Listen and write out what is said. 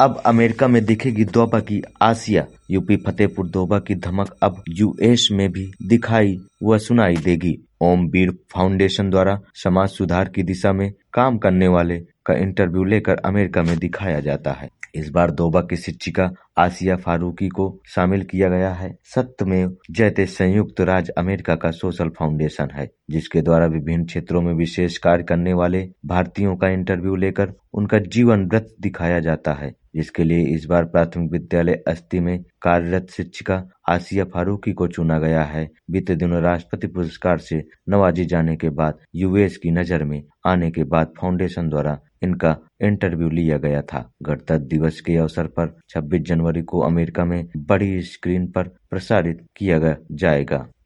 अब अमेरिका में दिखेगी दोबा की आसिया। यूपी फतेहपुर दोबा की धमक अब यूएस में भी दिखाई व सुनाई देगी। ओम बीर फाउंडेशन द्वारा समाज सुधार की दिशा में काम करने वाले का इंटरव्यू लेकर अमेरिका में दिखाया जाता है। इस बार दोबा की शिक्षिका आसिया फारूकी को शामिल किया गया है। सत्यमेव जयते संयुक्त राज्य अमेरिका का सोशल फाउंडेशन है, जिसके द्वारा विभिन्न क्षेत्रों में विशेष कार्य करने वाले भारतीयों का इंटरव्यू लेकर उनका जीवन वृत्त दिखाया जाता है, जिसके लिए इस बार प्राथमिक विद्यालय अस्ती में कार्यरत शिक्षिका आसिया फारूकी को चुना गया है। बीते दिनों राष्ट्रपति पुरस्कार से नवाजी जाने के बाद यूएस की नजर में आने के बाद फाउंडेशन द्वारा इनका इंटरव्यू लिया गया था। गणतंत्र दिवस के अवसर पर 26 जनवरी को अमेरिका में बड़ी स्क्रीन पर प्रसारित किया जाएगा।